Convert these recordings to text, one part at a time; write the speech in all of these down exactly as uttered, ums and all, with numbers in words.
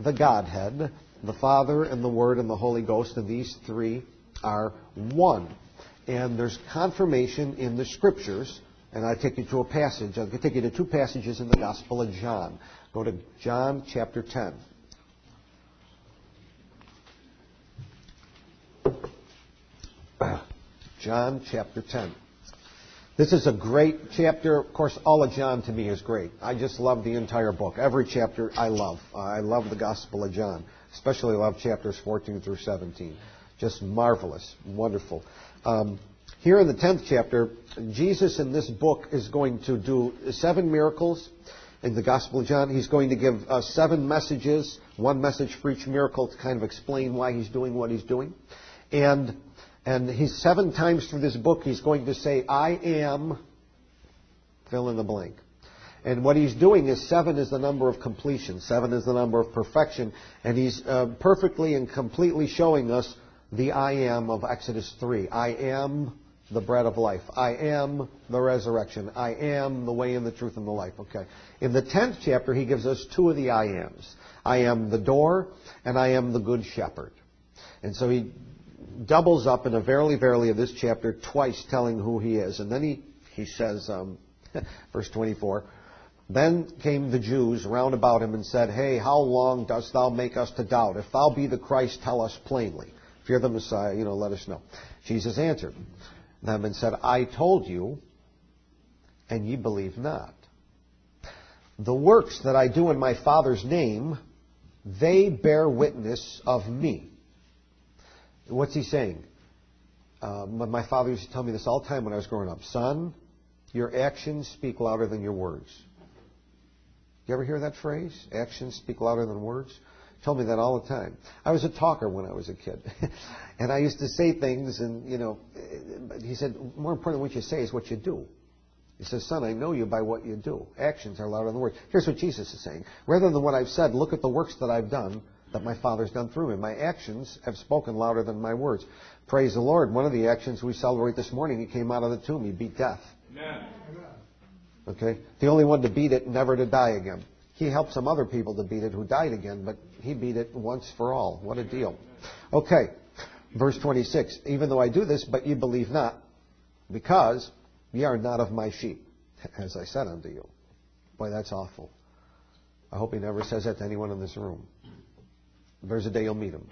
the Godhead, the Father and the Word and the Holy Ghost, and these three are one. And there's confirmation in the Scriptures, and I take you to a passage. I'll take you to two passages in the Gospel of John. Go to John chapter ten. John chapter ten. This is a great chapter. Of course, all of John to me is great. I just love the entire book. Every chapter I love. I love the Gospel of John. Especially love chapters fourteen through seventeen. Just marvelous. Wonderful. Um, here in the tenth chapter, Jesus in this book is going to do seven miracles in the Gospel of John. He's going to give uh, seven messages, one message for each miracle to kind of explain why he's doing what he's doing. And and he's seven times through this book, he's going to say, I am, fill in the blank. And what he's doing is seven is the number of completion. Seven is the number of perfection. And he's uh, perfectly and completely showing us the I am of Exodus three. I am the bread of life. I am the resurrection. I am the way and the truth and the life. Okay. In the tenth chapter, he gives us two of the I ams. I am the door, and I am the good shepherd. And so he doubles up in a verily, verily of this chapter twice telling who he is. And then he, he says, um, verse twenty-four, then came the Jews round about him and said, Hey, how long dost thou make us to doubt? If thou be the Christ, tell us plainly. If you're the Messiah, you know, let us know. Jesus answered them and said, I told you, and ye believe not. The works that I do in my Father's name, they bear witness of me. What's he saying? Uh, my father used to tell me this all the time when I was growing up. Son, your actions speak louder than your words. You ever hear that phrase? Actions speak louder than words? He told me that all the time. I was a talker when I was a kid. And I used to say things and, you know, he said, more important than what you say is what you do. He says, son, I know you by what you do. Actions are louder than words. Here's what Jesus is saying. Rather than what I've said, look at the works that I've done, that my Father's done through me. My actions have spoken louder than my words. Praise the Lord. One of the actions we celebrate this morning, he came out of the tomb. He beat death. Amen. Okay? The only one to beat it, never to die again. He helped some other people to beat it who died again, but he beat it once for all. What a deal. Okay. Verse twenty-six. Even though I do this, but ye believe not, because ye are not of my sheep, as I said unto you. Boy, that's awful. I hope he never says that to anyone in this room. There's a day you'll meet him.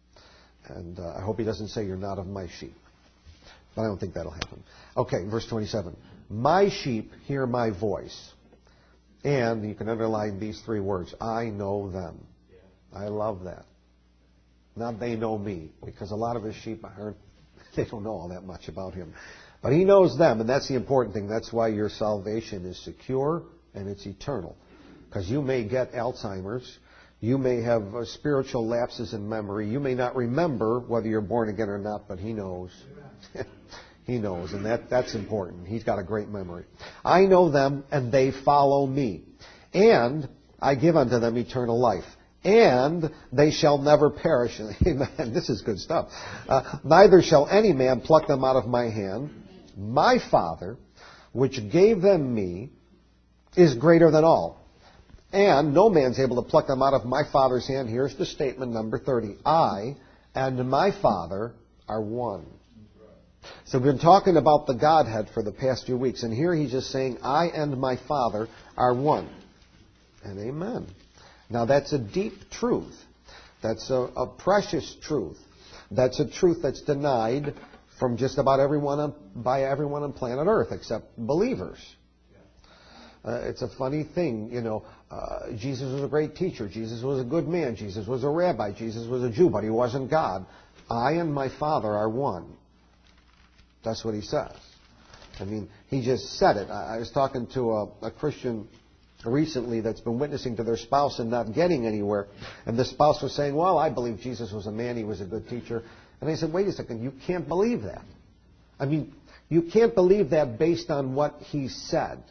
And uh, I hope he doesn't say you're not of my sheep. But I don't think that'll happen. Okay, verse twenty-seven. My sheep hear my voice. And you can underline these three words. I know them. I love that. Not they know me. Because a lot of his sheep, I heard, they don't know all that much about him. But he knows them, and that's the important thing. That's why your salvation is secure and it's eternal. Because you may get Alzheimer's. You may have uh, spiritual lapses in memory. You may not remember whether you're born again or not, but he knows. He knows, and that, that's important. He's got a great memory. I know them, and they follow me. And I give unto them eternal life. And they shall never perish. Amen. This is good stuff. Uh, neither shall any man pluck them out of my hand. My Father, which gave them me, is greater than all. And no man's able to pluck them out of my Father's hand. Here's the statement number thirty. I and my Father are one. So we've been talking about the Godhead for the past few weeks. And here he's just saying, I and my Father are one. And amen. Now that's a deep truth. That's a, a precious truth. That's a truth that's denied from just about everyone on, by everyone on planet Earth except believers. Uh, it's a funny thing, you know, uh, Jesus was a great teacher. Jesus was a good man. Jesus was a rabbi. Jesus was a Jew, but he wasn't God. I and my Father are one. That's what he says. I mean, he just said it. I, I was talking to a, a Christian recently that's been witnessing to their spouse and not getting anywhere. And the spouse was saying, well, I believe Jesus was a man. He was a good teacher. And I said, wait a second. You can't believe that. I mean, you can't believe that based on what he said.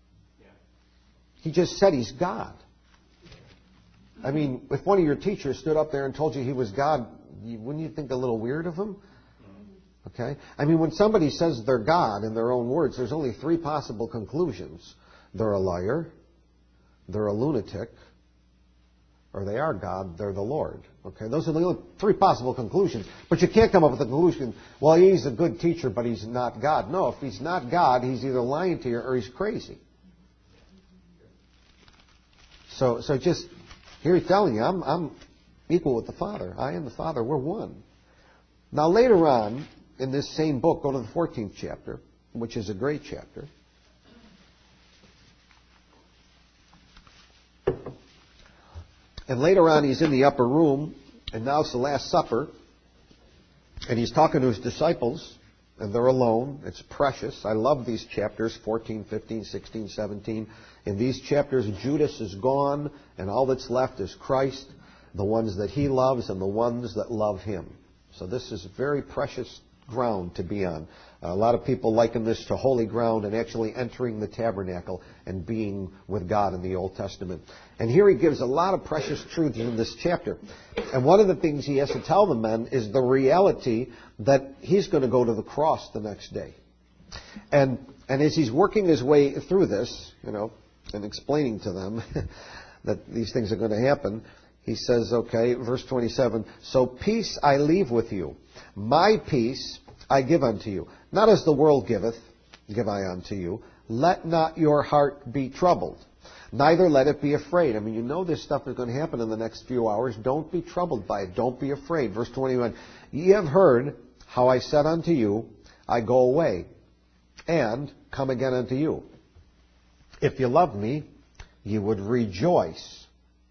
He just said he's God. I mean, if one of your teachers stood up there and told you he was God, wouldn't you think a little weird of him? Okay? I mean, when somebody says they're God in their own words, there's only three possible conclusions. They're a liar, they're a lunatic, or they are God, they're the Lord. Okay, those are the only three possible conclusions. But you can't come up with a conclusion, well, he's a good teacher, but he's not God. No, if he's not God, he's either lying to you or he's crazy. So, so just, here he's telling you, I'm, I'm equal with the Father. I and the Father, we're one. Now later on, in this same book, go to the fourteenth chapter, which is a great chapter. And later on, he's in the upper room, and now it's the Last Supper, and he's talking to his disciples, and they're alone. It's precious. I love these chapters, fourteen, fifteen, sixteen, seventeen. In these chapters, Judas is gone, and all that's left is Christ, the ones that he loves and the ones that love him. So this is very precious ground to be on. A lot of people liken this to holy ground and actually entering the tabernacle and being with God in the Old Testament. And here he gives a lot of precious truths in this chapter. And one of the things he has to tell the men is the reality that he's going to go to the cross the next day. And and as he's working his way through this, you know, and explaining to them that these things are going to happen, he says, okay, verse twenty-seven, so peace I leave with you. My peace I give unto you. Not as the world giveth, give I unto you. Let not your heart be troubled, neither let it be afraid. I mean, you know this stuff is going to happen in the next few hours. Don't be troubled by it. Don't be afraid. Verse twenty-one, ye have heard how I said unto you, I go away, and come again unto you. If you loved me, you would rejoice.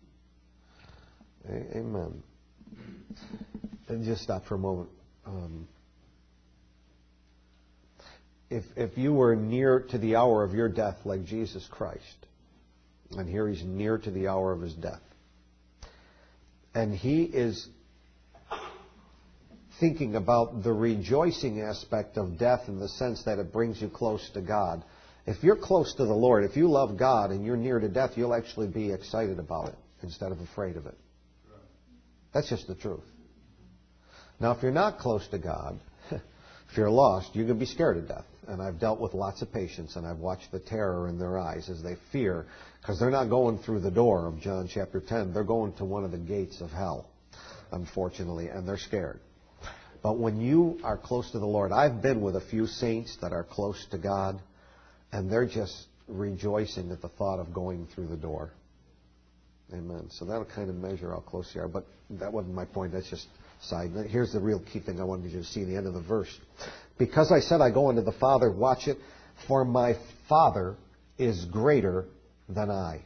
Amen. And just stop for a moment. Um, if if you were near to the hour of your death like Jesus Christ, and here he's near to the hour of his death, and he is thinking about the rejoicing aspect of death in the sense that it brings you close to God. If you're close to the Lord, if you love God and you're near to death, you'll actually be excited about it instead of afraid of it. That's just the truth. Now, if you're not close to God, if you're lost, you're going to be scared to death. And I've dealt with lots of patients, and I've watched the terror in their eyes as they fear, because they're not going through the door of John chapter ten. They're going to one of the gates of hell, unfortunately, and they're scared. But when you are close to the Lord, I've been with a few saints that are close to God, and they're just rejoicing at the thought of going through the door. Amen. So that'll kind of measure how close you are. But that wasn't my point. That's just side. Here's the real key thing I wanted you to see in the end of the verse. Because I said I go unto the Father, watch it, for my Father is greater than I.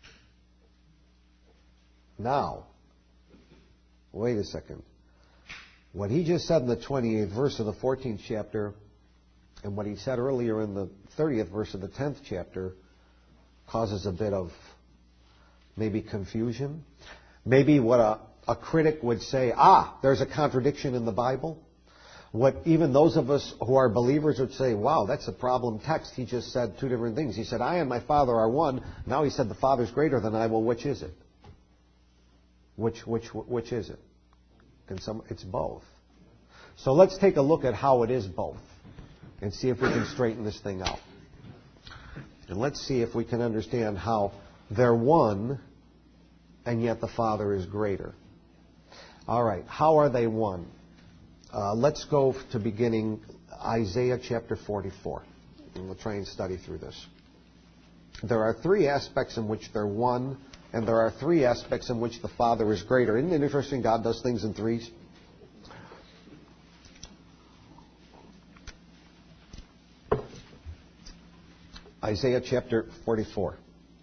Now, wait a second. What he just said in the twenty-eighth verse of the fourteenth chapter, and what he said earlier in the thirtieth verse of the tenth chapter, causes a bit of maybe confusion. Maybe what a, a critic would say, ah, there's a contradiction in the Bible. What even those of us who are believers would say, wow, that's a problem text. He just said two different things. He said, I and my Father are one. Now he said the Father's greater than I. Well, which is it? Which which which is it? Can some? It's both. So let's take a look at how it is both and see if we can straighten this thing out. And let's see if we can understand how they're one and yet the Father is greater. All right, how are they one? Uh, let's go to beginning Isaiah chapter forty-four. And we'll try and study through this. There are three aspects in which they're one, and there are three aspects in which the Father is greater. Isn't it interesting? God does things in threes. Isaiah chapter forty-four.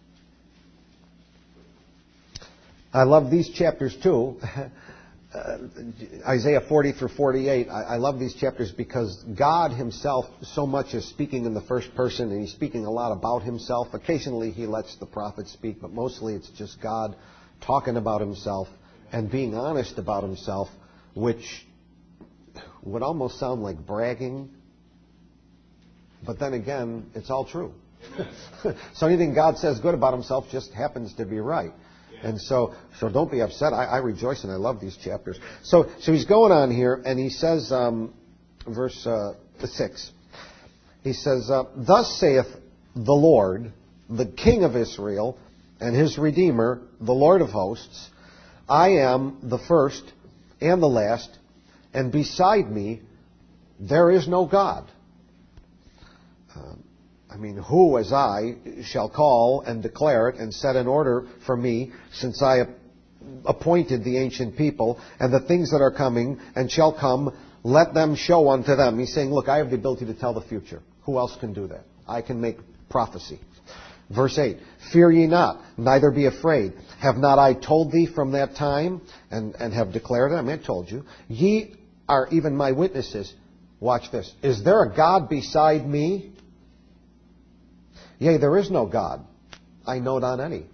I love these chapters too. Uh, Isaiah forty through forty-eight. I, I love these chapters because God himself so much is speaking in the first person, and he's speaking a lot about himself. Occasionally he lets the prophet speak, but mostly it's just God talking about himself and being honest about himself, which would almost sound like bragging. But then again, it's all true. So anything God says good about himself just happens to be right. And so, so don't be upset. I, I rejoice and I love these chapters. So, so he's going on here, and he says, um, verse uh, six. He says, uh, "Thus saith the Lord, the King of Israel, and his Redeemer, the Lord of hosts: I am the first and the last, and beside me there is no God. Uh, I mean, who as I shall call and declare it and set in order for me, since I appointed the ancient people, and the things that are coming and shall come, let them show unto them. He's saying, look, I have the ability to tell the future. Who else can do that? I can make prophecy. Verse eight, fear ye not, neither be afraid. Have not I told thee from that time, and, and have declared it? I mean, I told you. Ye are even my witnesses. Watch this. Is there a God beside me? Yea, there is no God. I know not any.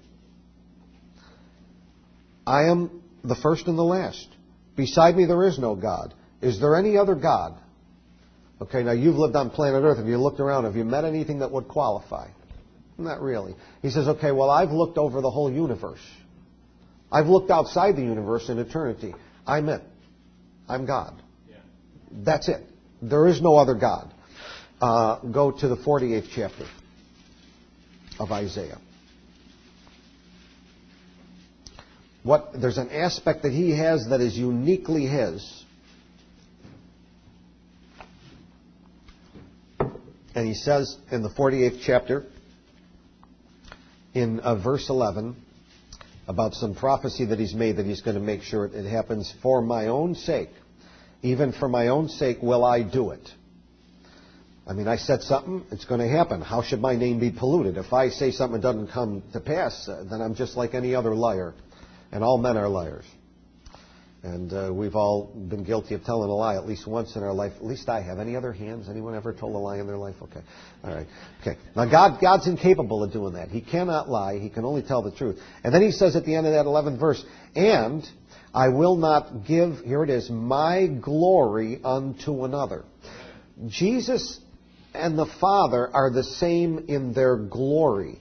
I am the first and the last. Beside me there is no God. Is there any other God? Okay, now you've lived on planet Earth. Have you looked around? Have you met anything that would qualify? Not really. He says, okay, well, I've looked over the whole universe. I've looked outside the universe in eternity. I'm it. I'm God. Yeah. That's it. There is no other God. Uh, go to the forty-eighth chapter of Isaiah. What, there's an aspect that he has that is uniquely his. And he says in the forty-eighth chapter, in uh, verse eleven, about some prophecy that he's made that he's going to make sure it, it happens for my own sake. Even for my own sake will I do it. I mean, I said something, it's going to happen. How should my name be polluted? If I say something that doesn't come to pass, uh, then I'm just like any other liar. And all men are liars. And uh, we've all been guilty of telling a lie at least once in our life. At least I have. Any other hands? Anyone ever told a lie in their life? Okay. All right. Okay. Now, God, God's incapable of doing that. He cannot lie. He can only tell the truth. And then he says at the end of that eleventh verse, and I will not give, here it is, my glory unto another. Jesus and the Father are the same in their glory.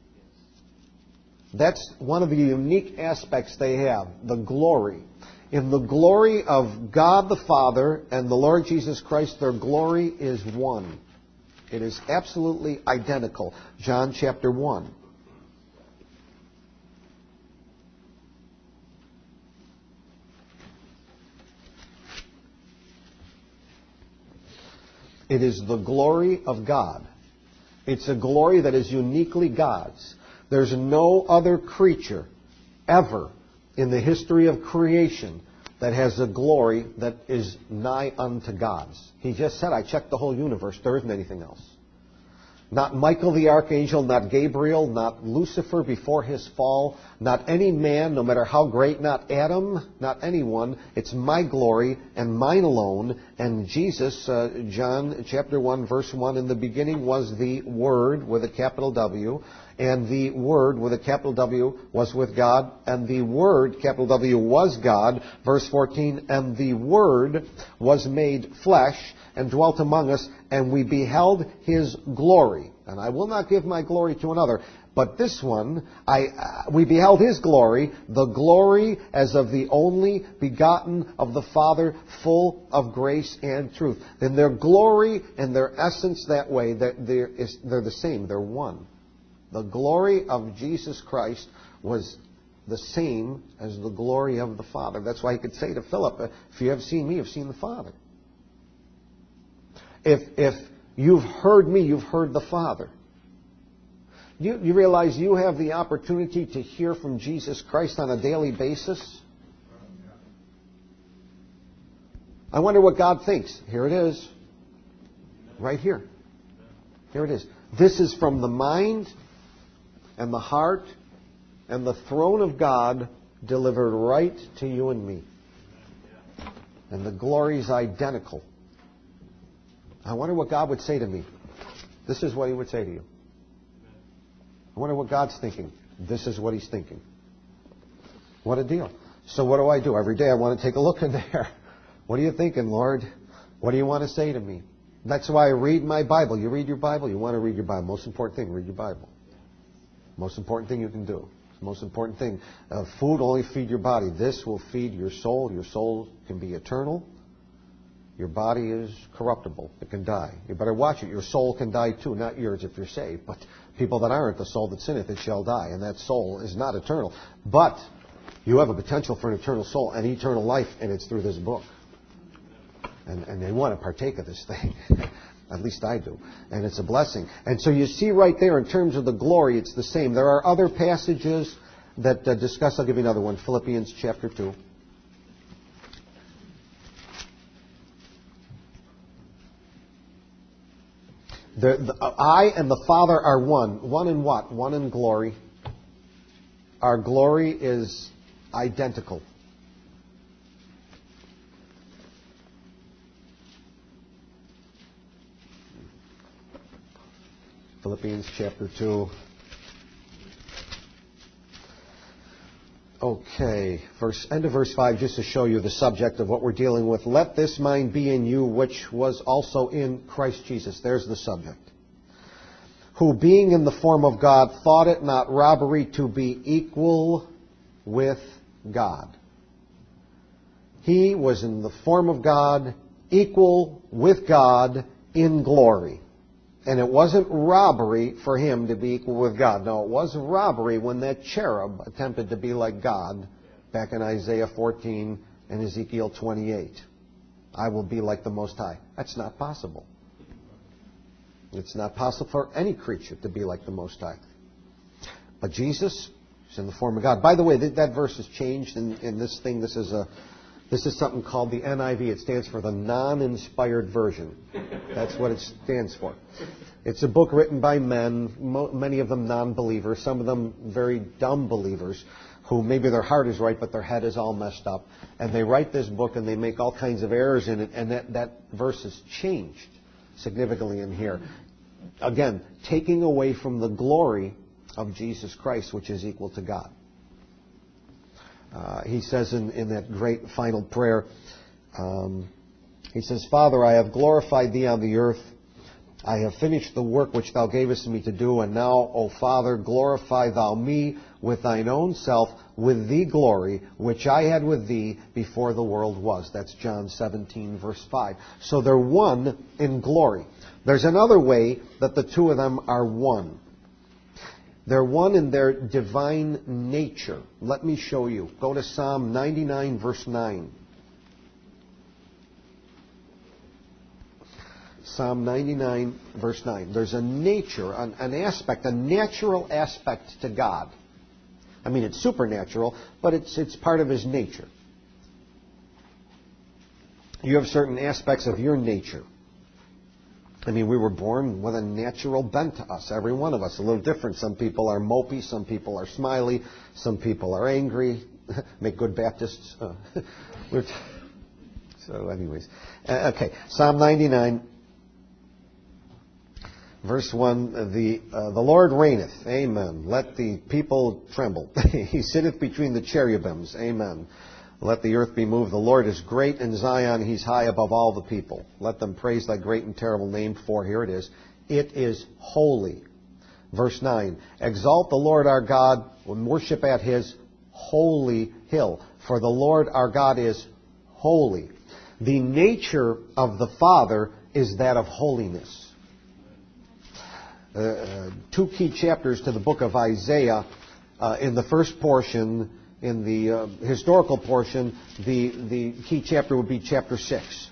That's one of the unique aspects they have, the glory. In the glory of God the Father and the Lord Jesus Christ, their glory is one. It is absolutely identical. John chapter one. It is the glory of God. It's a glory that is uniquely God's. There's no other creature ever in the history of creation that has a glory that is nigh unto God's. He just said, I checked the whole universe. There isn't anything else. Not Michael the archangel, not Gabriel, not Lucifer before his fall, not any man, no matter how great, not Adam, not anyone. It's my glory and mine alone. And Jesus, uh, John chapter one, verse one, in the beginning was the Word with a capital W. And the Word with a capital W was with God. And the Word, capital W, was God. Verse fourteen, and the Word was made flesh and dwelt among us, and we beheld His glory. And I will not give my glory to another, but this one, I, uh, we beheld His glory, the glory as of the only begotten of the Father, full of grace and truth. In their glory and their essence that way, they're, they're, they're the same. They're one. The glory of Jesus Christ was the same as the glory of the Father. That's why He could say to Philip, if you have seen me, you've seen the Father. If, if you've heard me, you've heard the Father. You, you realize you have the opportunity to hear from Jesus Christ on a daily basis? I wonder what God thinks. Here it is. Right here. Here it is. This is from the mind and the heart and the throne of God delivered right to you and me. And the glory is identical. I wonder what God would say to me. This is what He would say to you. I wonder what God's thinking. This is what He's thinking. What a deal. So what do I do? Every day I want to take a look in there. What are you thinking, Lord? What do you want to say to me? That's why I read my Bible. You read your Bible, you want to read your Bible. Most important thing, read your Bible. Most important thing you can do. It's the most important thing. Uh, food only feed your body. This will feed your soul. Your soul can be eternal. Your body is corruptible. It can die. You better watch it. Your soul can die too. Not yours if you're saved. But people that aren't, the soul that sinneth, it shall die. And that soul is not eternal. But You have a potential for an eternal soul and eternal life, and it's through this book. And, and they want to partake of this thing. At least I do. And it's a blessing. And so you see right there, in terms of the glory, it's the same. There are other passages that uh, discuss, I'll give you another one, Philippians chapter two. The, the, I and the Father are one. One in what? One in glory. Our glory is identical. Philippians chapter two. Okay, verse, end of verse five, just to show you the subject of what we're dealing with. Let this mind be in you, which was also in Christ Jesus. There's the subject. Who, being in the form of God, thought it not robbery to be equal with God. He was in the form of God, equal with God in glory. And it wasn't robbery for him to be equal with God. No, it was robbery when that cherub attempted to be like God back in Isaiah fourteen and Ezekiel twenty-eight. I will be like the Most High. That's not possible. It's not possible for any creature to be like the Most High. But Jesus is in the form of God. By the way, that, that verse has changed in, in this thing. This is a This is something called the N I V. It stands for the non-inspired version. That's what it stands for. It's a book written by men, mo- many of them non-believers, some of them very dumb believers, who maybe their heart is right, but their head is all messed up. And they write this book and they make all kinds of errors in it, and that, that verse has changed significantly in here. Again, taking away from the glory of Jesus Christ, which is equal to God. Uh, he says in, in that great final prayer, um, he says, Father, I have glorified thee on the earth. I have finished the work which thou gavest me to do. And now, O Father, glorify thou me with thine own self, with thee glory, which I had with thee before the world was. That's John seventeen, verse five. So they're one in glory. There's another way that the two of them are one. They're one in their divine nature. Let me show you. Go to Psalm ninety-nine, verse nine. Psalm ninety-nine, verse nine. There's a nature, an, an aspect, a natural aspect to God. I mean, it's supernatural, but it's, it's part of His nature. You have certain aspects of your nature. I mean, we were born with a natural bent to us, every one of us, a little different. Some people are mopey, some people are smiley, some people are angry. Make good Baptists. Uh, we're t- so anyways. Uh, okay, Psalm ninety-nine, verse one, the, uh, the Lord reigneth, amen. Let the people tremble. He sitteth between the cherubims, amen. Let the earth be moved. The Lord is great in Zion. He's high above all the people. Let them praise thy great and terrible name, for here it is. It is holy. Verse nine. Exalt the Lord our God and worship at His holy hill. For the Lord our God is holy. The nature of the Father is that of holiness. Uh, uh, two key chapters to the book of Isaiah. Uh, in the first portion, in the uh, historical portion, the, the key chapter would be chapter six.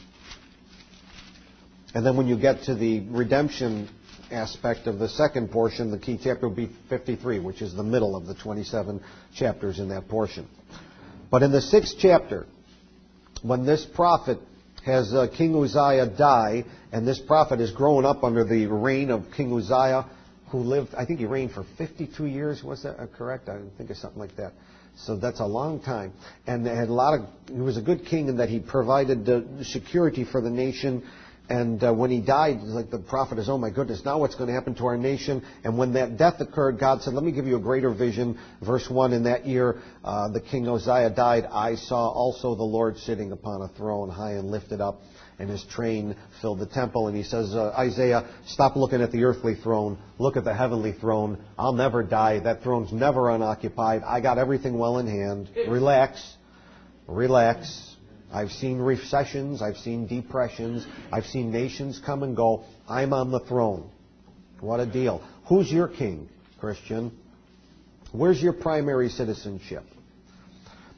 And then when you get to the redemption aspect of the second portion, the key chapter would be fifty-three, which is the middle of the twenty-seven chapters in that portion. But in the sixth chapter, when this prophet has uh, King Uzziah die, and this prophet is growing up under the reign of King Uzziah, who lived, I think he reigned for fifty-two years, was that correct? I think it's something like that. So that's a long time. And they had a lot of, he was a good king in that he provided uh, security for the nation. And uh, when he died, like the prophet is, oh my goodness, now what's going to happen to our nation? And when that death occurred, God said, let me give you a greater vision. Verse one, in that year, uh, the king Uzziah died. I saw also the Lord sitting upon a throne, high and lifted up, and His train filled the temple. And he says, uh, Isaiah, stop looking at the earthly throne. Look at the heavenly throne. I'll never die. That throne's never unoccupied. I got everything well in hand. Relax. Relax. I've seen recessions. I've seen depressions. I've seen nations come and go. I'm on the throne. What a deal. Who's your king, Christian? Where's your primary citizenship?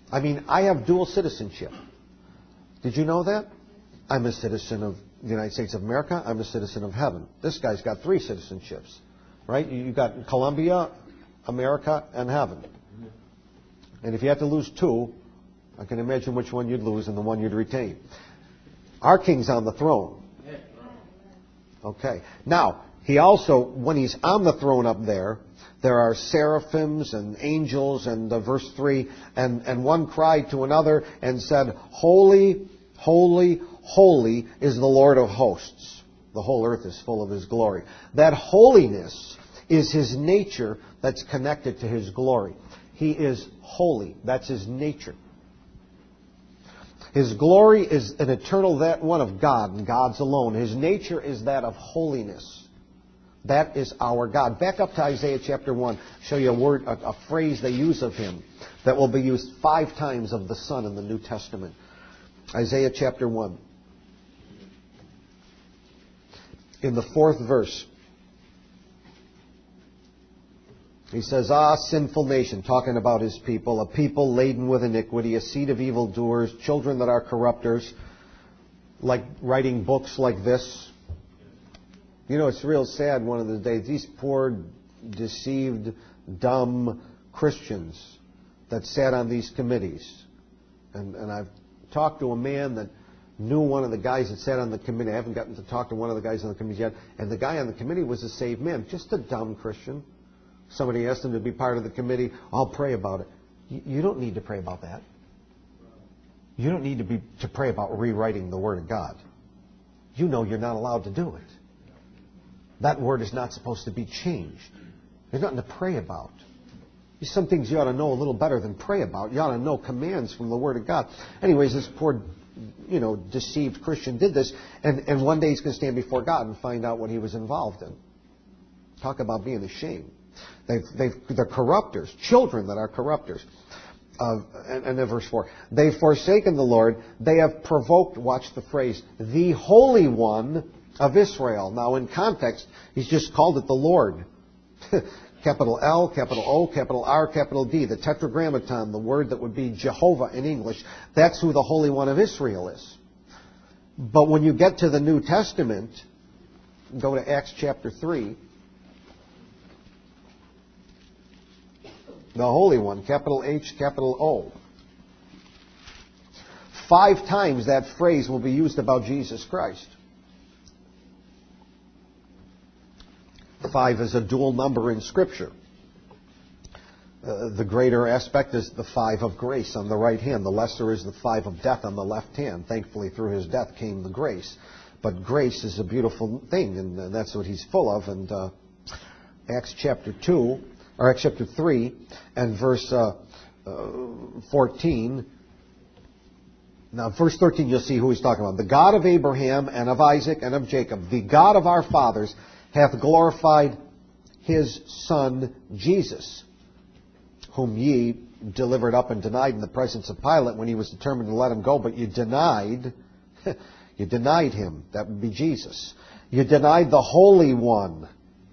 I mean, I have dual citizenship. Did you know that? I'm a citizen of the United States of America. I'm a citizen of heaven. This guy's got three citizenships, right? You got Colombia, America, and heaven. And if you had to lose two, I can imagine which one you'd lose and the one you'd retain. Our king's on the throne. Okay. Now, he also, when he's on the throne up there, there are seraphims and angels, and uh, verse three, and, and one cried to another and said, Holy, holy, holy is the Lord of hosts. The whole earth is full of His glory. That holiness is His nature that's connected to His glory. He is holy. That's His nature. His glory is an eternal that one of God, and God's alone. His nature is that of holiness. That is our God. Back up to Isaiah chapter one. Show you a word, a, a phrase they use of Him that will be used five times of the Son in the New Testament. Isaiah chapter one. In the fourth verse, he says, Ah, sinful nation, talking about His people, a people laden with iniquity, a seed of evildoers, children that are corrupters, like writing books like this. You know, it's real sad one of the days. These poor, deceived, dumb Christians that sat on these committees. And, and I've talked to a man that knew one of the guys that sat on the committee. I haven't gotten to talk to one of the guys on the committee yet. And the guy on the committee was a saved man, just a dumb Christian. Somebody asked him to be part of the committee. I'll pray about it. You, you don't need to pray about that. You don't need to be to pray about rewriting the Word of God. You know you're not allowed to do it. That Word is not supposed to be changed. There's nothing to pray about. There's some things you ought to know a little better than pray about. You ought to know commands from the Word of God. Anyways, this poor, you know, deceived Christian did this, and, and one day he's going to stand before God and find out what he was involved in. Talk about being ashamed. They've, they've, they're corrupters, children that are corrupters. Uh, and, and then verse four. They've forsaken the Lord. They have provoked, watch the phrase, the Holy One of Israel. Now in context, he's just called it the Lord. Capital L, capital O, capital R, capital D. The tetragrammaton, the word that would be Jehovah in English. That's who the Holy One of Israel is. But when you get to the New Testament, go to Acts chapter three. The Holy One, capital H, capital O. Five times that phrase will be used about Jesus Christ. Five is a dual number in Scripture. Uh, the greater aspect is the five of grace on the right hand. The lesser is the five of death on the left hand. Thankfully, through His death came the grace. But grace is a beautiful thing, and that's what He's full of. And uh, Acts chapter two, or Acts chapter three, and verse uh, uh, fourteen. Now, verse thirteen, you'll see who He's talking about. The God of Abraham and of Isaac and of Jacob, the God of our fathers, hath glorified His Son Jesus, whom ye delivered up and denied in the presence of Pilate when he was determined to let Him go. But you denied, you denied Him. That would be Jesus. You denied the Holy One.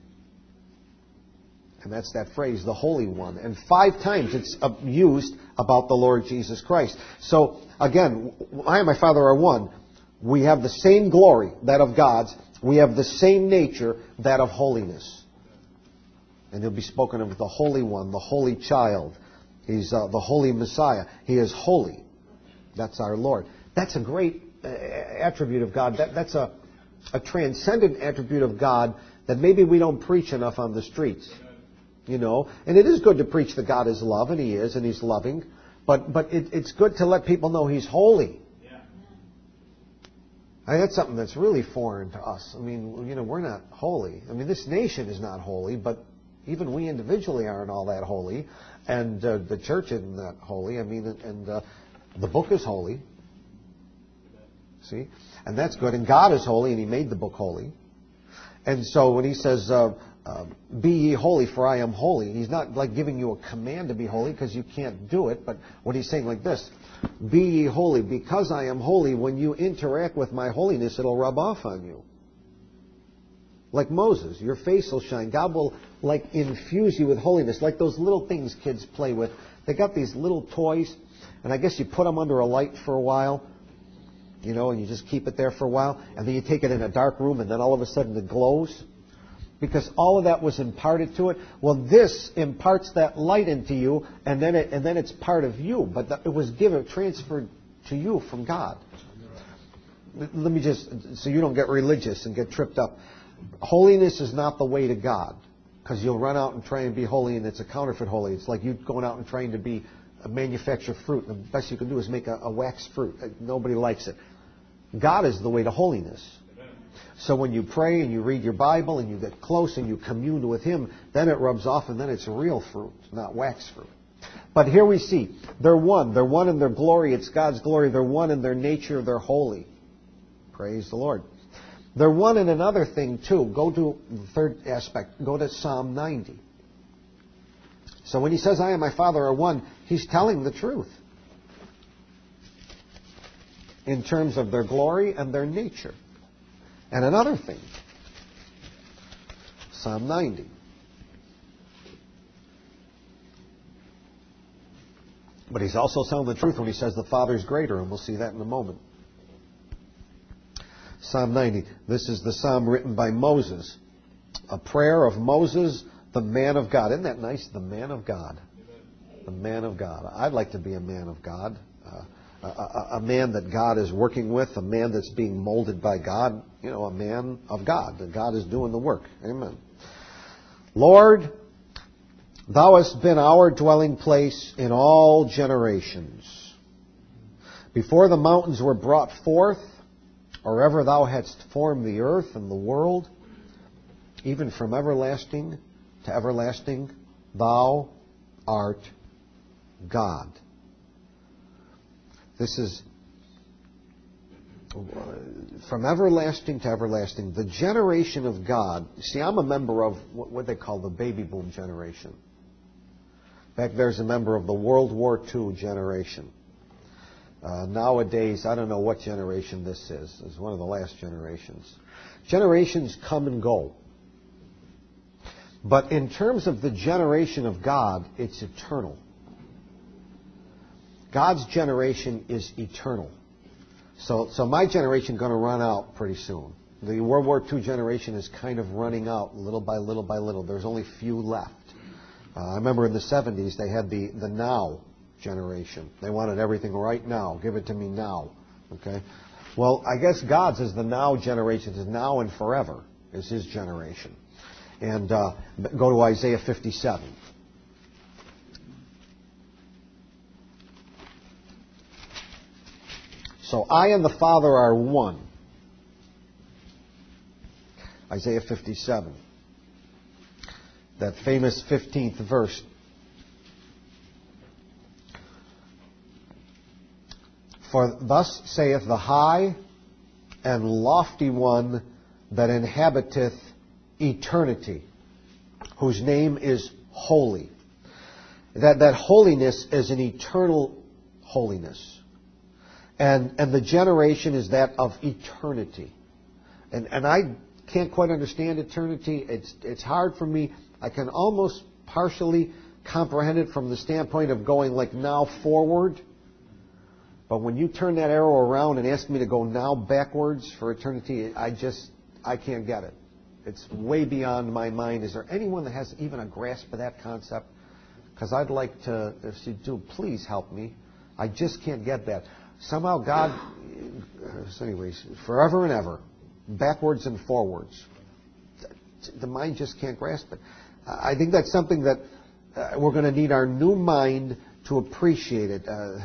And that's that phrase, the Holy One. And five times it's used about the Lord Jesus Christ. So, again, I and my Father are one. We have the same glory, that of God's. We have the same nature, that of holiness. And He'll be spoken of the Holy One, the Holy Child. He's uh, the Holy Messiah. He is holy. That's our Lord. That's a great uh, attribute of God. That, that's a, a transcendent attribute of God that maybe we don't preach enough on the streets. You know, and it is good to preach that God is love, and He is, and He's loving. But but it, it's good to let people know He's holy. Yeah. I mean, that's something that's really foreign to us. I mean, you know, we're not holy. I mean, this nation is not holy, but even we individually aren't all that holy. And uh, the church isn't that holy. I mean, and uh, the book is holy. See? And that's good. And God is holy, and He made the book holy. And so when He says... Uh, Uh, be ye holy, for I am holy. He's not like giving you a command to be holy because you can't do it. But what He's saying like this, be ye holy, because I am holy. When you interact with my holiness, it'll rub off on you. Like Moses, your face will shine. God will like infuse you with holiness. Like those little things kids play with. They got these little toys, And I guess you put them under a light for a while, you know, and you just keep it there for a while, and then you take it in a dark room, and then all of a sudden it glows. Because all of that was imparted to it. Well, this imparts that light into you, and then it, and then it's part of you. But the, it was given, transferred to you from God. Let me just, so you don't get religious and get tripped up. Holiness is not the way to God. Because you'll run out and try and be holy, and it's a counterfeit holy. It's like you going out and trying to be a manufacture fruit. The best you can do is make a, a wax fruit. Nobody likes it. God is the way to holiness. So when you pray and you read your Bible and you get close and you commune with Him, then it rubs off and then it's real fruit, not wax fruit. But here we see, they're one. They're one in their glory. It's God's glory. They're one in their nature. They're holy. Praise the Lord. They're one in another thing too. Go to the third aspect. Go to Psalm ninety. So when He says, I and my Father are one, He's telling the truth in terms of their glory and their nature. And another thing, Psalm ninety. But He's also telling the truth when He says the Father's greater, and we'll see that in a moment. Psalm ninety. This is the psalm written by Moses. A prayer of Moses, the man of God. Isn't that nice? The man of God. The man of God. I'd like to be a man of God. Uh, A, a, a man that God is working with, a man that's being molded by God, you know, a man of God, that God is doing the work. Amen. Lord, Thou hast been our dwelling place in all generations. Before the mountains were brought forth, or ever Thou hadst formed the earth and the world, even from everlasting to everlasting, Thou art God. This is from everlasting to everlasting. The generation of God. See, I'm a member of what they call the baby boom generation. In fact, there's a member of the World War Two generation. Uh, nowadays, I don't know what generation this is. It's one of the last generations. Generations come and go. But in terms of the generation of God, it's eternal. God's generation is eternal. So, so my generation is going to run out pretty soon. The World War Two generation is kind of running out little by little by little. There's only few left. Uh, I remember in the seventies they had the, the now generation. They wanted everything right now. Give it to me now. Okay? Well, I guess God's is the now generation. Is now and forever is His generation. And uh, go to Isaiah fifty-seven. So I and the Father are one. Isaiah fifty-seven. That famous fifteenth verse. For thus saith the high and lofty one that inhabiteth eternity, whose name is holy. That, that holiness is an eternal holiness. And, and the generation is that of eternity. And, and I can't quite understand eternity. It's, it's hard for me. I can almost partially comprehend it from the standpoint of going like now forward. But when you turn that arrow around and ask me to go now backwards for eternity, I just, I can't get it. It's way beyond my mind. Is there anyone that has even a grasp of that concept? Because I'd like to, if you do, please help me. I just can't get that. Somehow God, so anyways, forever and ever, backwards and forwards. The mind just can't grasp it. I think that's something that uh, we're going to need our new mind to appreciate it. Uh,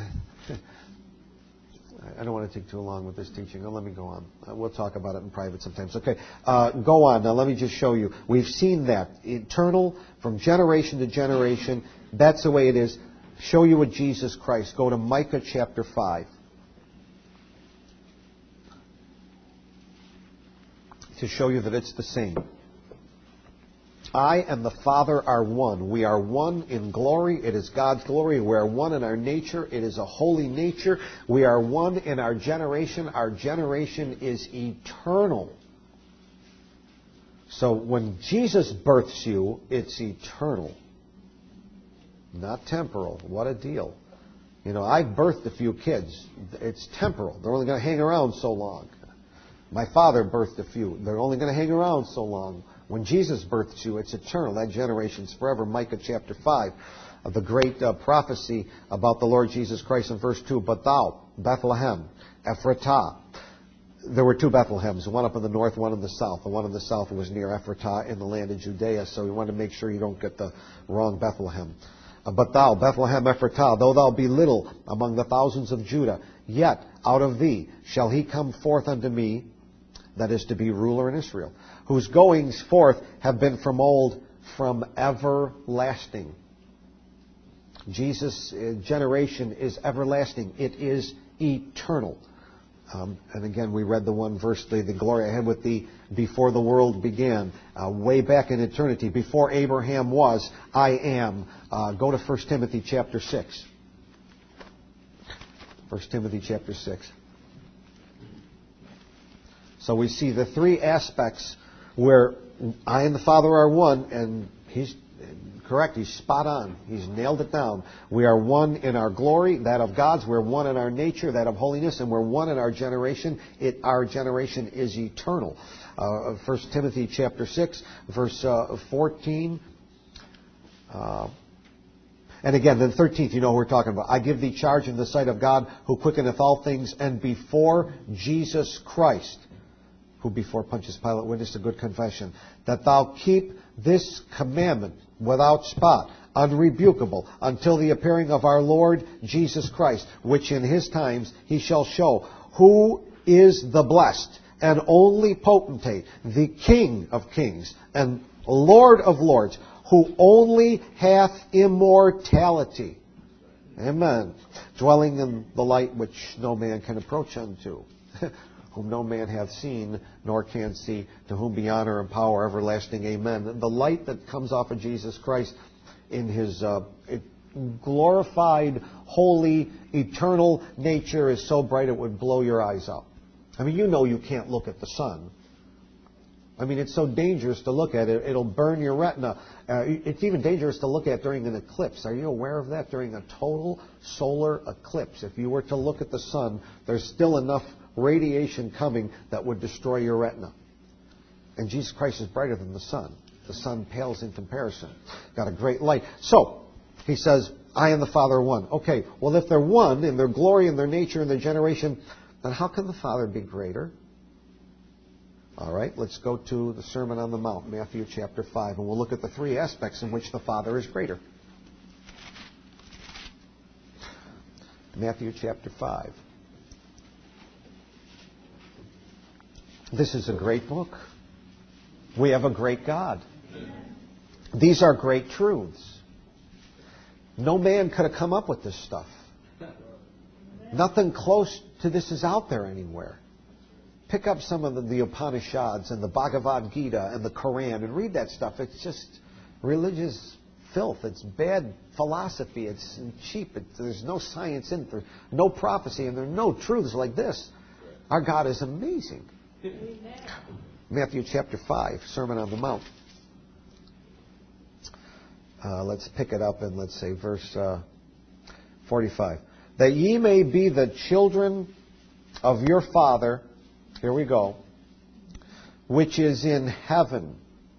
I don't want to take too long with this teaching. Now, let me go on. Uh, we'll talk about it in private sometimes. Okay, uh, go on. Now let me just show you. We've seen that. Eternal, from generation to generation. That's the way it is. Show you with Jesus Christ. Go to Micah chapter five. To show you that it's the same. I and the Father are one. We are one in glory. It is God's glory. We are one in our nature. It is a holy nature. We are one in our generation. Our generation is eternal. So when Jesus births you, it's eternal. Not temporal. What a deal. You know, I've birthed a few kids. It's temporal. They're only going to hang around so long. My father birthed a few. They're only going to hang around so long. When Jesus births you, it's eternal. That generation's forever. Micah chapter five, of the great uh, prophecy about the Lord Jesus Christ in verse two. But thou, Bethlehem, Ephratah. There were two Bethlehems, one up in the north, one in the south. The one in the south was near Ephratah in the land of Judea, so we want to make sure you don't get the wrong Bethlehem. Uh, but thou, Bethlehem Ephratah, though thou be little among the thousands of Judah, yet out of thee shall he come forth unto me, that is to be ruler in Israel, whose goings forth have been from old, from everlasting. Jesus' generation is everlasting. It is eternal. Um, and again, we read the one verse, the, the glory I had with thee before the world began, uh, way back in eternity. Before Abraham was, I am. Uh, go to First Timothy chapter six. First Timothy chapter six. So we see the three aspects where I and the Father are one, and he's correct. He's spot on. He's nailed it down. We are one in our glory, that of God's. We're one in our nature, that of holiness. And we're one in our generation. It, our generation is eternal. Uh, First Timothy chapter six, verse uh, fourteen. Uh, and again, the thirteenth, you know who we're talking about. I give thee charge in the sight of God, who quickeneth all things, and before Jesus Christ, who before Pontius Pilate witnessed a good confession, that thou keep this commandment without spot, unrebukable, until the appearing of our Lord Jesus Christ, which in his times he shall show, who is the blessed and only potentate, the King of kings and Lord of lords, who only hath immortality. Amen. Dwelling in the light which no man can approach unto. Whom no man hath seen, nor can see, to whom be honor and power everlasting. Amen. The light that comes off of Jesus Christ in his uh, glorified, holy, eternal nature is so bright it would blow your eyes out. I mean, you know you can't look at the sun. I mean, it's so dangerous to look at it. It'll burn your retina. Uh, it's even dangerous to look at during an eclipse. Are you aware of that? During a total solar eclipse, if you were to look at the sun, there's still enough radiation coming that would destroy your retina. And Jesus Christ is brighter than the sun. The sun pales in comparison. Got a great light. So, he says, I and the Father are one. Okay, well, if they're one in their glory and their nature and their generation, then how can the Father be greater? All right, let's go to the Sermon on the Mount, Matthew chapter five, and we'll look at the three aspects in which the Father is greater. Matthew chapter five. This is a great book. We have a great God. These are great truths. No man could have come up with this stuff. Nothing close to this is out there anywhere. Pick up some of the, the Upanishads and the Bhagavad Gita and the Quran and read that stuff. It's just religious filth. It's bad philosophy. It's cheap. It, there's no science in it. There's no prophecy, and there are no truths like this. Our God is amazing. Amen. Matthew chapter five, Sermon on the Mount. Uh, let's pick it up in, let's say, verse uh, forty-five. That ye may be the children of your Father, here we go, which is in heaven.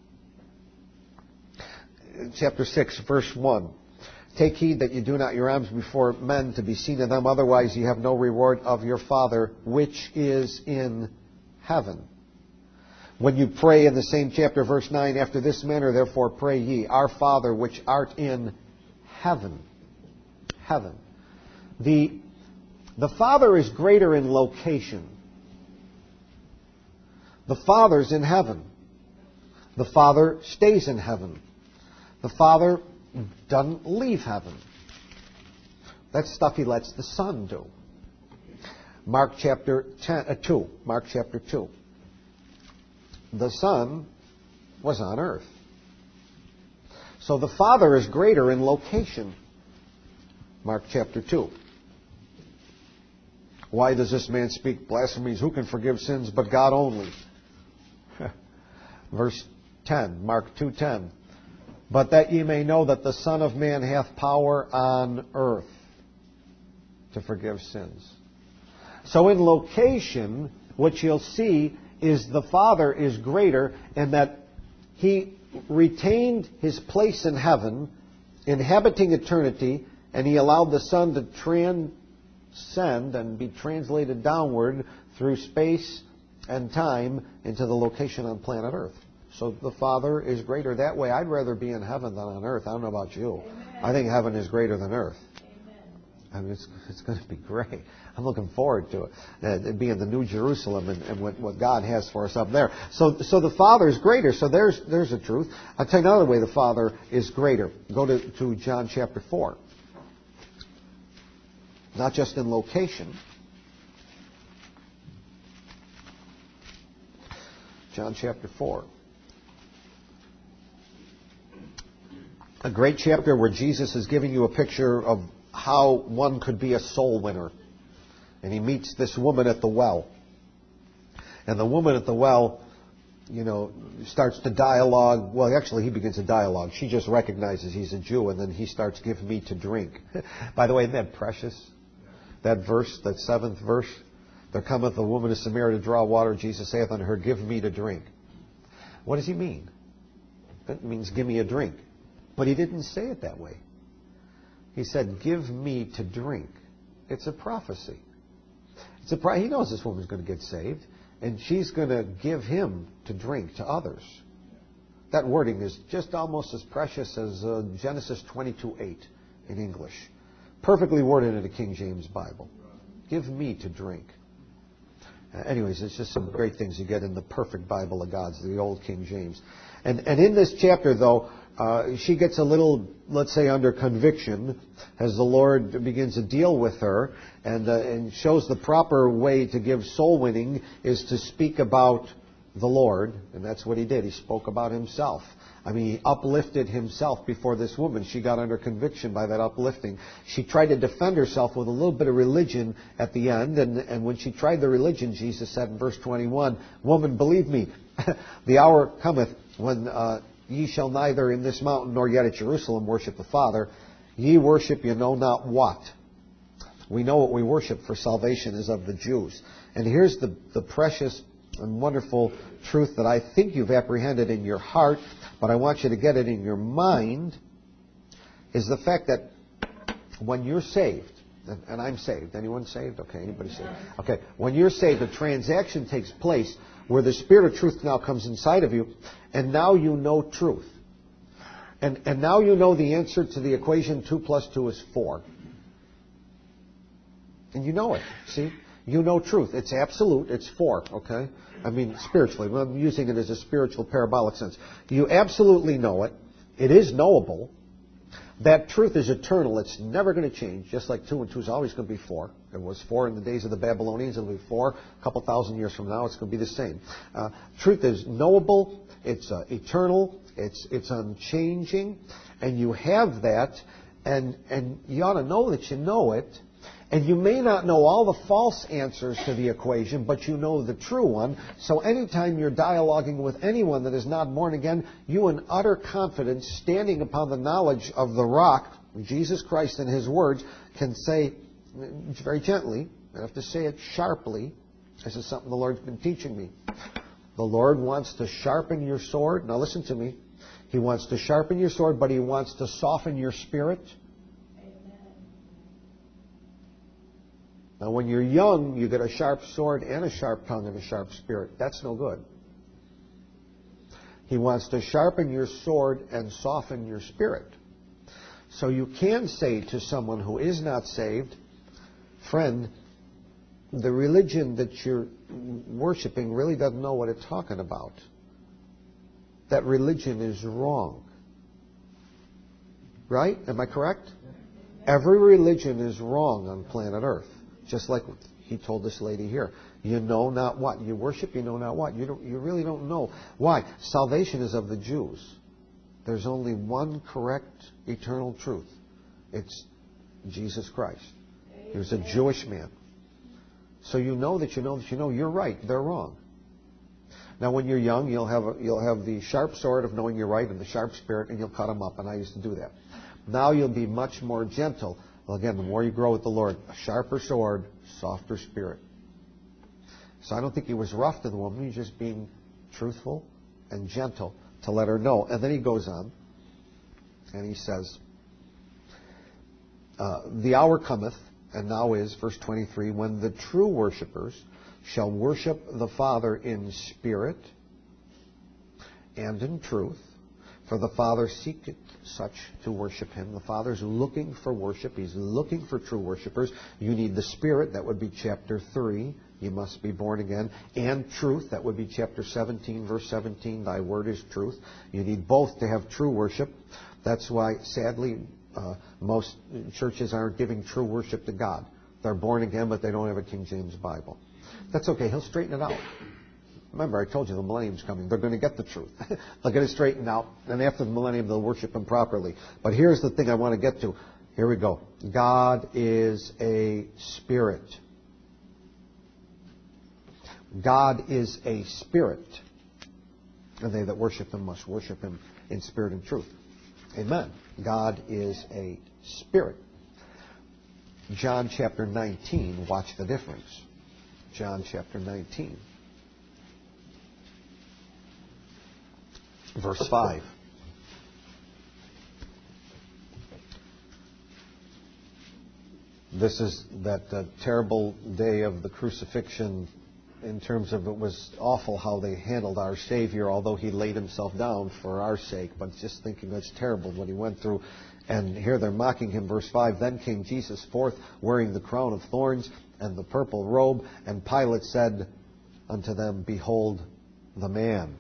Chapter six, verse one. Take heed that you do not your alms before men to be seen of them, otherwise ye have no reward of your Father, which is in heaven. When you pray in the same chapter, verse nine, after this manner, therefore pray ye, Our Father which art in heaven. Heaven. The, the Father is greater in location. The Father's in heaven. The Father stays in heaven. The Father doesn't leave heaven. That's stuff He lets the Son do. Mark chapter ten, uh, two. Mark chapter two. The Son was on earth. So the Father is greater in location. Mark chapter two. Why does this man speak blasphemies? Who can forgive sins but God only? Verse ten, Mark two ten. But that ye may know that the Son of Man hath power on earth. to forgive sins. So in location, what you'll see is the Father is greater in that He retained His place in heaven, inhabiting eternity, and He allowed the Son to transcend and be translated downward through space and time into the location on planet Earth. So the Father is greater that way. I'd rather be in heaven than on earth. I don't know about you. Amen. I think heaven is greater than earth. Amen. I mean, it's, it's going to be great. I'm looking forward to it. Uh, being the New Jerusalem and, and what, what God has for us up there. So, so the Father is greater. So there's there's the truth. I'll tell you another way the Father is greater. Go to, to John chapter four. Not just in location. John chapter four. A great chapter where Jesus is giving you a picture of how one could be a soul winner. And He meets this woman at the well. And the woman at the well, you know, starts to dialogue. Well, actually, he begins a dialogue. She just recognizes he's a Jew, and then he starts, "Give me to drink." By the way, isn't that precious? That verse, that seventh verse. "There cometh a woman of Samaria to draw water. Jesus saith unto her, Give me to drink." What does He mean? That means give me a drink. But He didn't say it that way. He said, "Give me to drink." It's a prophecy. It's a pro- he knows this woman's going to get saved, and she's going to give him to drink to others. That wording is just almost as precious as uh, Genesis twenty-two eight in English. Perfectly worded in the King James Bible. Give me to drink. Uh, anyways, it's just some great things you get in the perfect Bible of God's, the old King James. And, and in this chapter, though, uh, she gets a little, let's say, under conviction as the Lord begins to deal with her and, uh, and shows the proper way to give soul winning is to speak about the Lord. And that's what He did. He spoke about Himself. I mean, He uplifted Himself before this woman. She got under conviction by that uplifting. She tried to defend herself with a little bit of religion at the end. And, and when she tried the religion, Jesus said in verse twenty-one, "Woman, believe me, the hour cometh when uh, ye shall neither in this mountain nor yet at Jerusalem worship the Father. Ye worship you know not what." We know what we worship, for salvation is of the Jews. And here's the, the precious and wonderful truth that I think you've apprehended in your heart, but I want you to get it in your mind, is the fact that when you're saved, and, and I'm saved. Anyone saved? Okay, anybody saved? Okay, when you're saved, a transaction takes place where the Spirit of truth now comes inside of you, and now you know truth. And, and now you know the answer to the equation two plus two is four. And you know it, see? You know truth. It's absolute. It's four, okay? I mean, spiritually. I'm using it as a spiritual parabolic sense. You absolutely know it. It is knowable. That truth is eternal. It's never going to change. Just like two and two is always going to be four. It was four in the days of the Babylonians. It'll be four a couple thousand years from now. It's going to be the same. Uh, truth is knowable. It's uh, eternal. It's it's unchanging. And you have that. And, and you ought to know that you know it. And you may not know all the false answers to the equation, but you know the true one. So anytime you're dialoguing with anyone that is not born again, you in utter confidence, standing upon the knowledge of the rock, Jesus Christ and His words, can say very gently, I have to say it sharply. This is something the Lord's been teaching me. The Lord wants to sharpen your sword. Now listen to me. He wants to sharpen your sword, but He wants to soften your spirit. Now, when you're young, you get a sharp sword and a sharp tongue and a sharp spirit. That's no good. He wants to sharpen your sword and soften your spirit. So you can say to someone who is not saved, "Friend, the religion that you're worshiping really doesn't know what it's talking about. That religion is wrong." Right? Am I correct? Every religion is wrong on planet Earth. Just like He told this lady here. You know not what. You worship, you know not what. You don't, you really don't know. Why? Salvation is of the Jews. There's only one correct eternal truth. It's Jesus Christ. He was a Jewish man. So you know that you know that you know you're right. They're wrong. Now when you're young, you'll have, a, you'll have the sharp sword of knowing you're right and the sharp spirit, and you'll cut them up. And I used to do that. Now you'll be much more gentle. Well, again, the more you grow with the Lord, a sharper sword, softer spirit. So I don't think he was rough to the woman. He was just being truthful and gentle to let her know. And then he goes on, and he says, uh, the hour cometh, and now is, verse twenty-three, when the true worshipers shall worship the Father in spirit and in truth, for the Father seeketh such to worship him. The Father's looking for worship. He's looking for true worshipers. You need the Spirit. That would be chapter three. You must be born again. And truth. That would be chapter seventeen, verse seventeen. Thy word is truth. You need both to have true worship. That's why, sadly, uh, most churches aren't giving true worship to God. They're born again, but they don't have a King James Bible. That's okay. He'll straighten it out. Remember, I told you the millennium's coming. They're going to get the truth. They'll get it straightened out. And after the millennium, they'll worship him properly. But here's the thing I want to get to. Here we go. God is a spirit. God is a spirit. And they that worship him must worship him in spirit and truth. Amen. God is a spirit. John chapter nineteen, watch the difference. John chapter nineteen. Verse five. This is that uh, terrible day of the crucifixion, in terms of it was awful how they handled our Savior, although he laid himself down for our sake. But just thinking that's terrible what he went through. And here they're mocking him. Verse five, then came Jesus forth, wearing the crown of thorns and the purple robe. And Pilate said unto them, behold the man.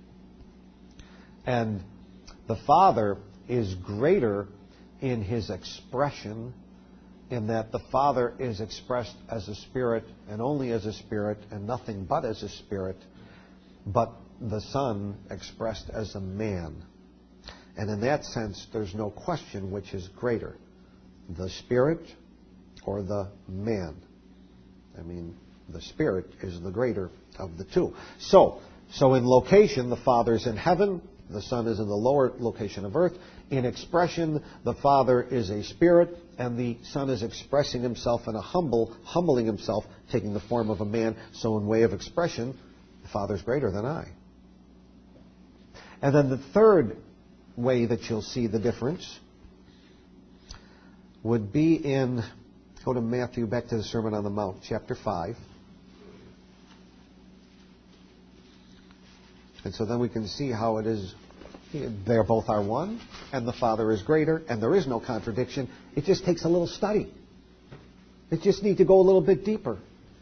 And the Father is greater in his expression, in that the Father is expressed as a spirit and only as a spirit and nothing but as a spirit, but the Son expressed as a man. And in that sense, there's no question which is greater, the Spirit or the man. I mean, the Spirit is the greater of the two. So, so in location, the Father is in heaven. The Son is in the lower location of earth. In expression, the Father is a spirit, and the Son is expressing himself in a humble, humbling himself, taking the form of a man. So in way of expression, the Father is greater than I. And then the third way that you'll see the difference would be in, go to Matthew, back to the Sermon on the Mount, chapter five. And so then we can see how it is, they both are one, and the Father is greater, and there is no contradiction. It just takes a little study. It just needs to go a little bit deeper.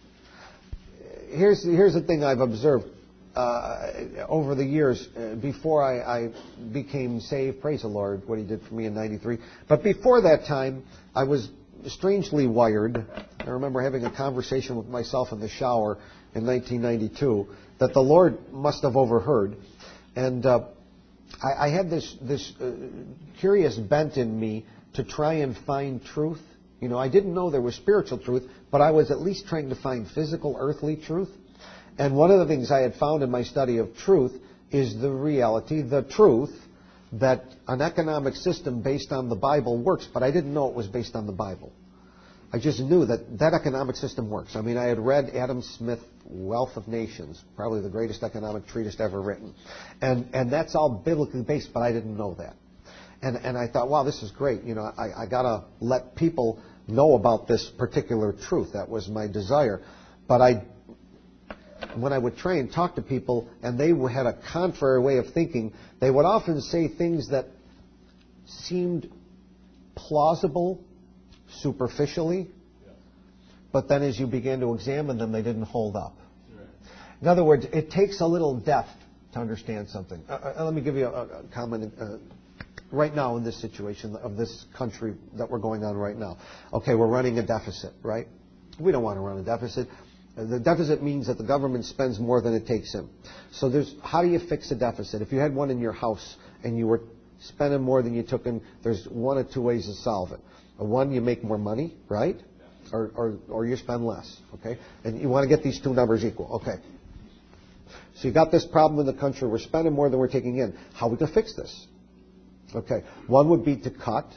Here's, here's the thing I've observed uh, over the years, uh, before I, I became saved, praise the Lord, what he did for me in ninety-three. But before that time, I was strangely wired. I remember having a conversation with myself in the shower in nineteen ninety-two that the Lord must have overheard. And uh, I, I had this, this uh, curious bent in me to try and find truth. You know, I didn't know there was spiritual truth, but I was at least trying to find physical, earthly truth. And one of the things I had found in my study of truth is the reality, the truth, that an economic system based on the Bible works, but I didn't know it was based on the Bible. I just knew that that economic system works. I mean, I had read Adam Smith, Wealth of Nations, probably the greatest economic treatise ever written. And and that's all biblically based, but I didn't know that. And and I thought, wow, this is great. You know, I, I got to let people know about this particular truth. That was my desire. But I, when I would try and talk to people, and they had a contrary way of thinking, they would often say things that seemed plausible superficially, but then as you began to examine them, they didn't hold up. In other words, it takes a little depth to understand something. Uh, uh, let me give you a, a comment uh, right now in this situation of this country that we're going on right now. Okay, we're running a deficit, right? We don't want to run a deficit. Uh, the deficit means that the government spends more than it takes in. So there's, how do you fix a deficit? If you had one in your house and you were spending more than you took in, there's one or two ways to solve it. One, you make more money, right? Or, or, or you spend less, okay? And you want to get these two numbers equal, okay? So you got this problem in the country. We're spending more than we're taking in. How are we going to fix this? Okay. One would be to cut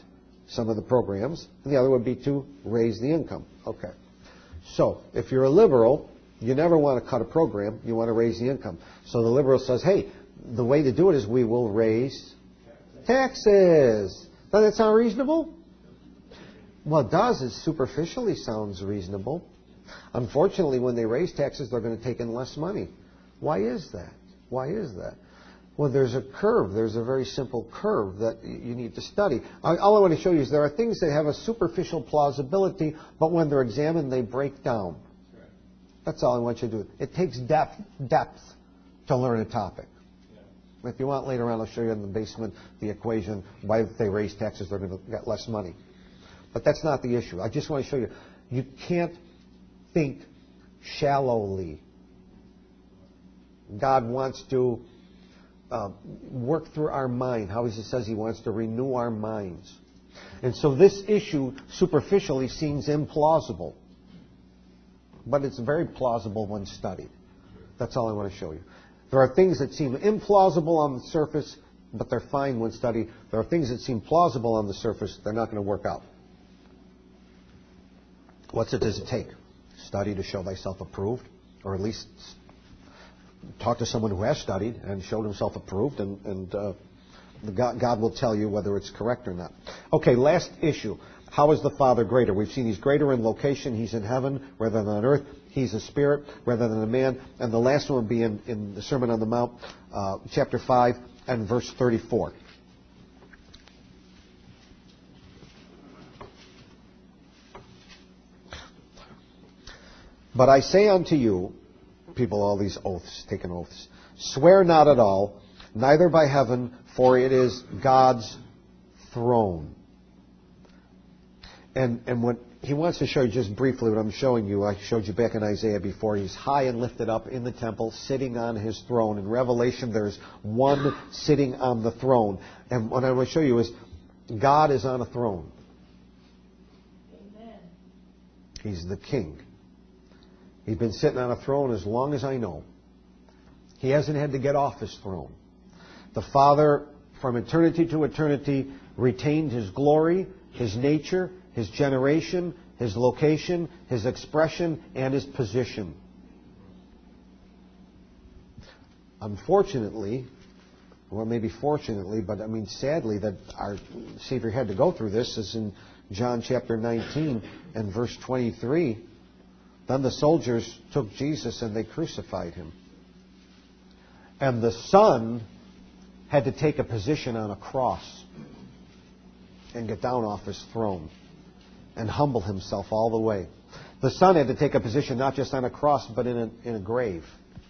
some of the programs, and the other would be to raise the income. Okay. So, if you're a liberal, you never want to cut a program, you want to raise the income. So the liberal says, hey, the way to do it is we will raise taxes. Does that sound reasonable? Well, it does. It superficially sounds reasonable. Unfortunately, when they raise taxes, they're going to take in less money. Why is that? Why is that? Well, there's a curve. There's a very simple curve that you need to study. All I want to show you is there are things that have a superficial plausibility, but when they're examined, they break down. That's all I want you to do. It takes depth, depth to learn a topic. If you want later on, I'll show you in the basement the equation why if they raise taxes, they're going to get less money. But that's not the issue. I just want to show you, you can't think shallowly. God wants to uh, work through our mind. How he says he wants to renew our minds. And so this issue superficially seems implausible. But it's very plausible when studied. That's all I want to show you. There are things that seem implausible on the surface, but they're fine when studied. There are things that seem plausible on the surface, they're not going to work out. What's it does it take? Study to show thyself approved, or at least talk to someone who has studied and showed himself approved, and, and uh, God, God will tell you whether it's correct or not. Okay, last issue. How is the Father greater? We've seen He's greater in location. He's in heaven rather than on earth. He's a spirit rather than a man. And the last one would be in, in the Sermon on the Mount, uh, chapter five and verse thirty-four. But I say unto you, people, all these oaths, taking oaths, swear not at all, neither by heaven, for it is God's throne. And and what he wants to show you just briefly what I'm showing you, I showed you back in Isaiah before, he's high and lifted up in the temple, sitting on his throne. In Revelation, there's one sitting on the throne. And what I want to show you is God is on a throne. Amen. He's the king. He's been sitting on a throne as long as I know. He hasn't had to get off his throne. The Father, from eternity to eternity, retained his glory, his nature, his generation, his location, his expression, and his position. Unfortunately, well, maybe fortunately, but I mean sadly that our Savior had to go through this, is in John chapter nineteen and verse twenty-three. Then the soldiers took Jesus and they crucified him. And the Son had to take a position on a cross and get down off his throne and humble himself all the way. The Son had to take a position not just on a cross, but in a, in a grave.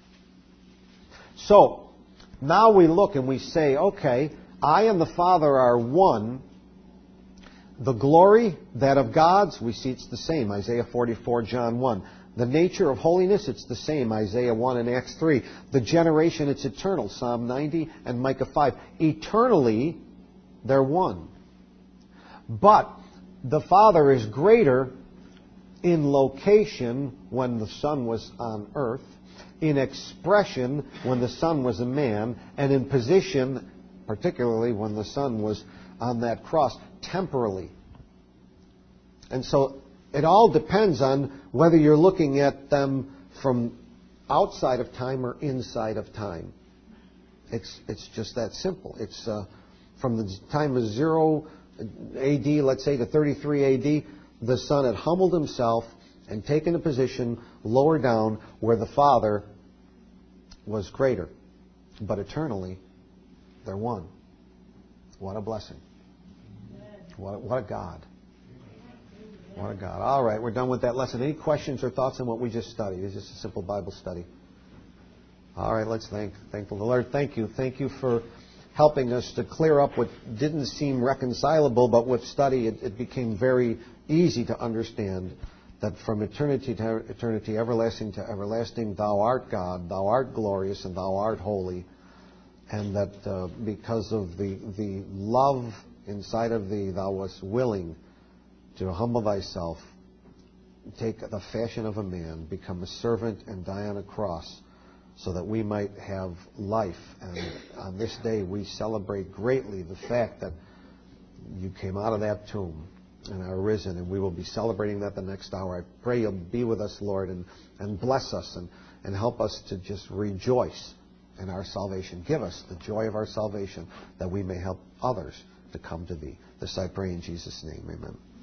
So, now we look and we say, okay, I and the Father are one. The glory, that of God's, we see it's the same. Isaiah forty-four, John one. The nature of holiness, it's the same. Isaiah one and Acts three. The generation, it's eternal. Psalm ninety and Micah five. Eternally, they're one. But the Father is greater in location when the Son was on earth, in expression when the Son was a man, and in position, particularly when the Son was on that cross, temporally. And so it all depends on whether you're looking at them from outside of time or inside of time. It's it's just that simple. It's uh, from the time of zero A D, let's say, to thirty-three A D, the Son had humbled himself and taken a position lower down where the Father was greater. But eternally, they're one. What a blessing. What a, what a God. What a God. All right, we're done with that lesson. Any questions or thoughts on what we just studied? It's just a simple Bible study. All right, let's thank thankful the Lord. Thank you. Thank you for helping us to clear up what didn't seem reconcilable, but with study it, it became very easy to understand that from eternity to eternity, everlasting to everlasting, Thou art God, Thou art glorious, and Thou art holy. And that uh, because of the, the love inside of Thee, Thou wast willing to humble Thyself, take the fashion of a man, become a servant, and die on a cross, so that we might have life. And on this day we celebrate greatly the fact that you came out of that tomb and are risen, and we will be celebrating that the next hour. I pray you'll be with us, Lord, and, and bless us and, and help us to just rejoice in our salvation. Give us the joy of our salvation that we may help others to come to thee. This I pray in Jesus' name. Amen.